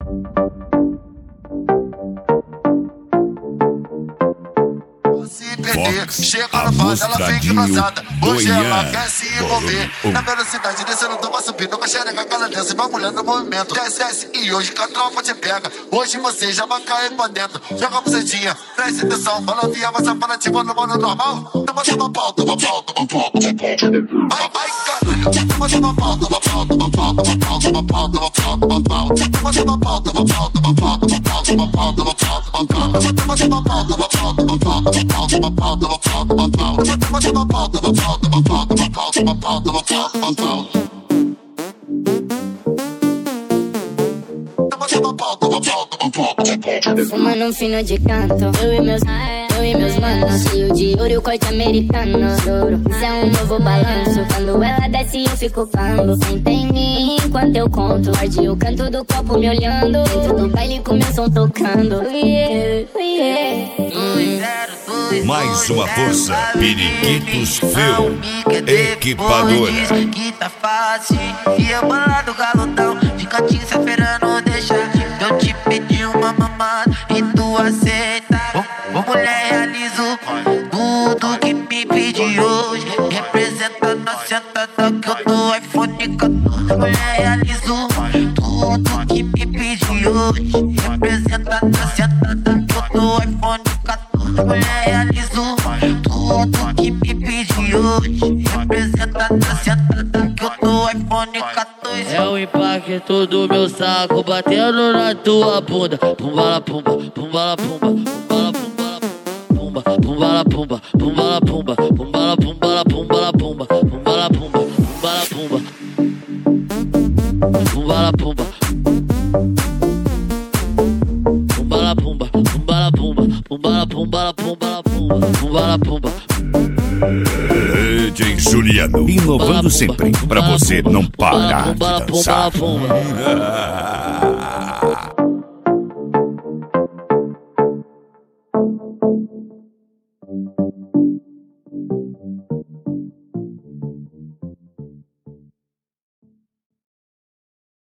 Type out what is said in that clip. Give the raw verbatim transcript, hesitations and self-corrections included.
Chega na fase, ela fica engraçada. Hoje ela quer se envolver. Na velocidade descendo, toma subindo. Com a xereca que ela desce, bagulhando no movimento. Desce, desce, e hoje que a tropa te pega. Hoje você já vai cair pra dentro. Joga a bucetinha, presta atenção. Balanceia, mas aparativa no modo normal. Toma, toma pau, toma pau, toma pau, toma pau. Vai, vai, caralho. Toma, toma pau, toma pau, toma pau, toma pau, toma pau, toma pau, toma pau. Toma, toma pau, toma pau, toma pau, toma pau, toma pau, toma pau, toma pau. Toma, toma pau, toma pau, toma pau, toma pau, toma pau, toma pau. Toma pau, toma, toma pau, toma pau, toma pau, toma pau, toma pau, toma pau, toma pau. Toma, toma pau, toma pau, toma pau, toma pau. Fumando um fino de canto, eu e meus, eu e meus manos. Cheio de ouro e o corte americano. Ouro, isso é um novo balanço. Quando ela desce eu fico falando. Senta em mim enquanto eu conto. Morde o canto do copo me olhando. Dentro do baile com meu som tocando. Yeah, yeah. Mais uma força, Periquitos Film Equipadora. Diz que tá fácil, e eu bolado galudão. De cantinho se esperando deixar. Eu te pedi uma mamada e tu aceita. Ô mulher, realizo tudo que me pedi hoje. Representando a sentada que eu tô iPhone quatorze. Mulher, realizo tudo que me pedi hoje. Representando a sentada que eu tô iPhone quatorze. Mulher, realizo tudo que me pedi hoje. Representando a sentada que eu tô iPhone quatorze. É o impacto do meu saco batendo na tua bunda. Pumbala pumba, pumbala pumba, pumbala pumba, pumbala pumba, pumbala pumba, pumbala pumbala pumbala pumba, pumbala pumba, pumbala pumba, pumbala pumba, pumbala pumba, pumbala pumba, pumbala pumbala pumbala pumba, pumbala pumba. D J Juliano, inovando sempre pra você não parar de dançar. Thank you.